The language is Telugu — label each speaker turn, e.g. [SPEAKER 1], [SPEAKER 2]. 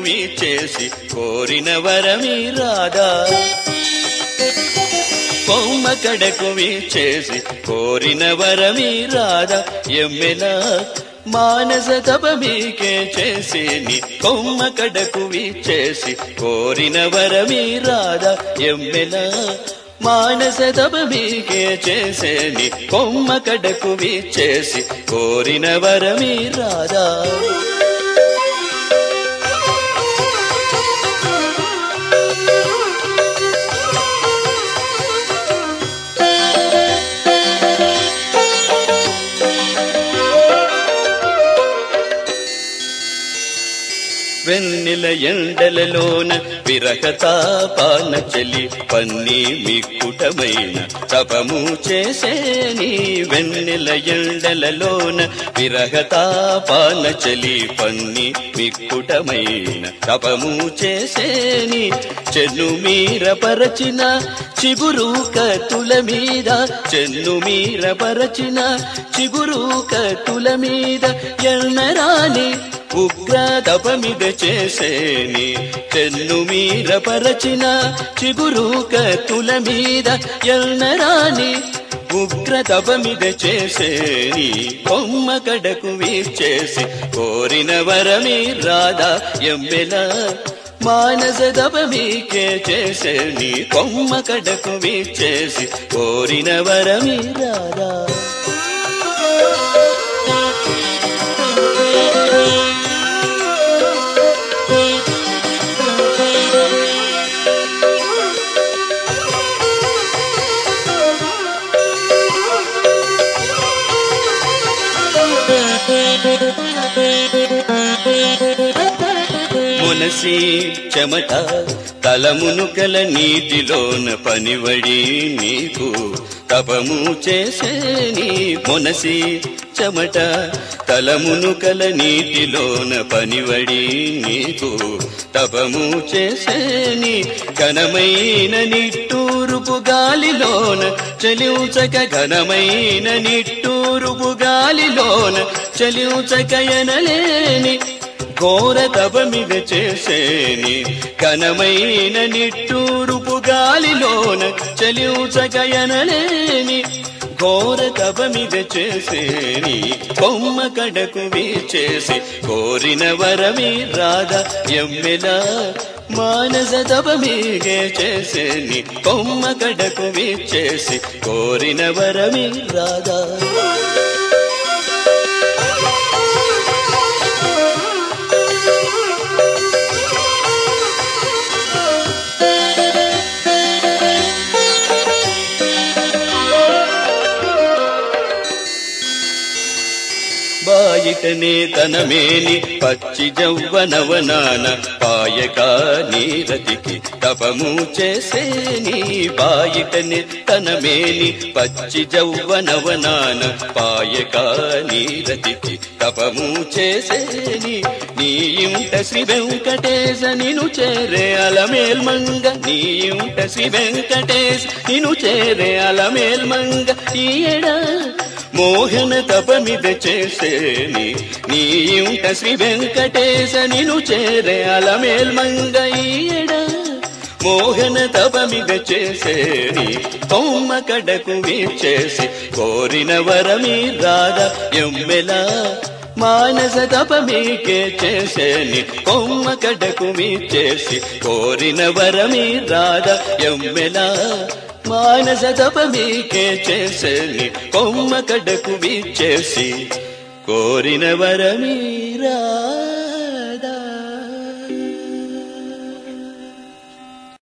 [SPEAKER 1] వీచేసి కోరిన వరమీ రాదా కొమ్మ కడకు వీచేసి కోరిన వరమీ రాదా ఎమ్మెలా మానస తపమీకే చేసి నీ కొమ్మ కడకు వీచేసి కోరిన వరమీ రాదా ఎమ్మెలా మానస తపమీకే చేసే నీ కొమ్మ కడకు వీచేసి కోరిన వరమీ రాదా వెన్నెల ఎండలలోన విరహతాపాన చలి పన్ని మిక్కుటమైన తపము చేసేని వెన్నెల ఎండలలోన విరహతాపాన చలి పన్ని మిక్కుటమైన తపము చేసేని చెన్ను మీర పరచిన చిగురు కతుల మీద చెన్ను మీర పరచిన చిగురు కతుల మీద ఎన్నరాని ఉగ్ర తపమిద చేసేని చెన్ను మీర పరచిన చిగురు కతుల మీద ఎన్నరాని ఉగ్ర తపమిద చేసేని కొమ్మ కడకు వీచేసి కోరిన వరమీ రాదా ఎమ్మెలా మానస తపమీకే చేసేని కొమ్మ కడకు వీచేసి కోరిన వరమీ రాదా మునసి చెమట తలమునుకల నీటిలోన పనివడి నీకు తపము చేసేని మునసి చెమట తలమునుకల నీటిలోన పనివడి నీకు తపము చేసేని ఘనమైన నిట్టూరుపు గాలిలోన చలించక ఘనమైన నిట్టూరుపు గాలిలోన చలించక ఎనలేని ఘోర తపమిద చేసేని ఘనమైన నిట్టూరుపు గాలిలోన చలించక ఎనలేని ఘోర తపమిద చేసేని కొమ్మ కడకు వీచేసి కోరిన వరమీ రాదా ఎమ్మెలా మానస తపమీగే చేసేని కొమ్మ కడకు వీచేసి కోరిన వరమీ రాదా బాయిటనే తనమేని పచ్చి జవ్వనవనాన పాయక నీరతికి తపము చేసేని బాయిటనే తనమేని పచ్చి జవ్వనవనాన పాయక నీరతికి తపము చేసేని నీ ఇంట శ్రీ వెంకటేశ నిను చేరే అలమేల్మంగ నీ ఇంట శ్రీ వెంకటేశ నిను చేరే అలమేల్మంగ ఈయడ మోహన తపమిద చేసేని నీ ఇంట శ్రీ వెంకటేశ నిను చేరే అలమేల్మంగ ఈయడ మోహన తపమిద చేసేని కొమ్మ కడకు వీచేసి కోరిన వరమీ రాదా ఎమ్మెలా మానస తపమీకే చేసేని కొమ్మ కడకు వీచేసి కోరిన వరమీ రాదా ఎమ్మెలా మానస తపమీకే చేసేని కొమ్మ కడకు వీచేసి కోరిన వరమీ రాదా